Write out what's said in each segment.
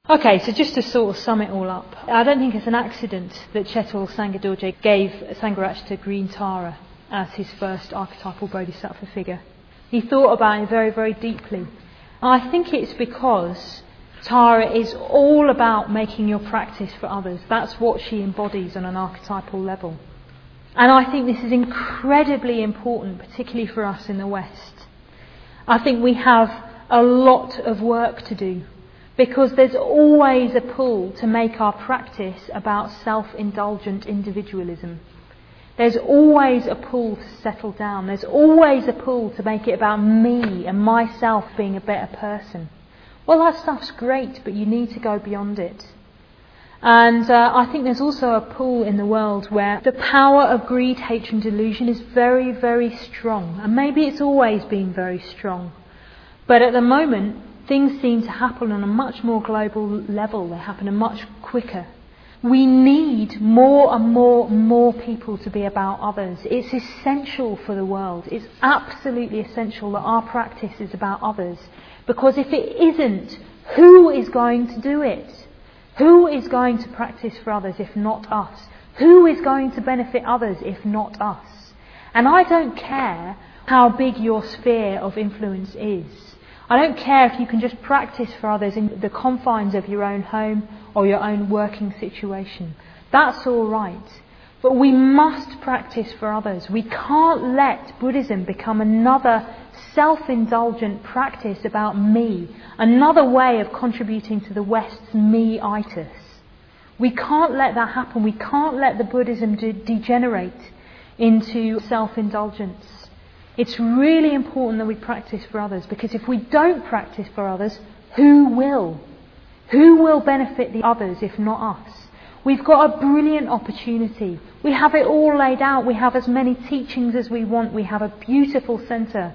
Okay, so just to sort of sum it all up, I don't think it's an accident that Chetal Sangha Dorje gave Sangharakshita Green Tara as his first archetypal bodhisattva figure. He thought about it very, very deeply. I think it's because Tara is all about making your practice for others. That's what she embodies on an archetypal level. And I think this is incredibly important, particularly for us in the West. I think we have a lot of work to do, because there's always a pull to make our practice about self-indulgent individualism. There's always a pull to settle down. There's always a pull to make it about me and myself being a better person. Well, that stuff's great, but you need to go beyond it. And I think there's also a pull in the world where the power of greed, hatred and delusion is very, very strong. And maybe it's always been very strong. But at the moment, things seem to happen on a much more global level. They happen much quicker. We need more and more people to be about others. It's essential for the world. It's absolutely essential that our practice is about others. Because if it isn't, who is going to do it? Who is going to practice for others if not us? Who is going to benefit others if not us? And I don't care how big your sphere of influence is. I don't care if you can just practice for others in the confines of your own home or your own working situation. That's all right. But we must practice for others. We can't let Buddhism become another self-indulgent practice about me, another way of contributing to the West's me-itis. We can't let that happen. We can't let the Buddhism degenerate into self-indulgence. It's really important that we practice for others, because if we don't practice for others, who will? Who will benefit the others if not us? We've got a brilliant opportunity. We have it all laid out. We have as many teachings as we want. We have a beautiful centre.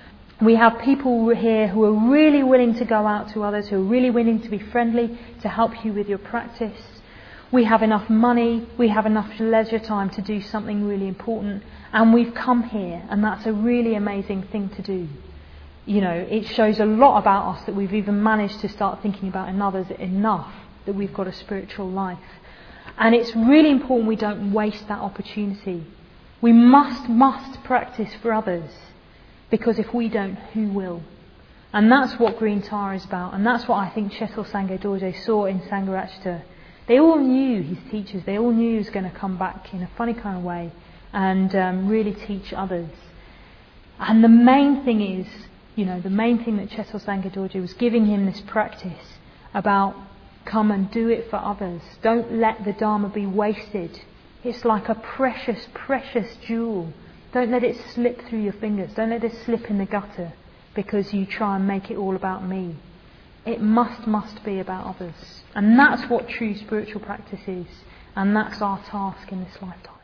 We have people here who are really willing to go out to others, who are really willing to be friendly, to help you with your practice. We have enough money, we have enough leisure time to do something really important, and we've come here, and that's a really amazing thing to do. You know, it shows a lot about us that we've even managed to start thinking about in others enough that we've got a spiritual life. And it's really important we don't waste that opportunity. We must practice for others, because if we don't, who will? And that's what Green Tara is about, and that's what I think Chetal Sangha Dorje saw in Sangharakshita. They all knew, his teachers, they all knew he was going to come back in a funny kind of way and really teach others. And the main thing is, the main thing that Chetal Sangha Dorje was giving him this practice about come and do it for others. Don't let the Dharma be wasted. It's like a precious, precious jewel. Don't let it slip through your fingers. Don't let it slip in the gutter because you try and make it all about me. It must be about others. And that's what true spiritual practice is. And that's our task in this lifetime.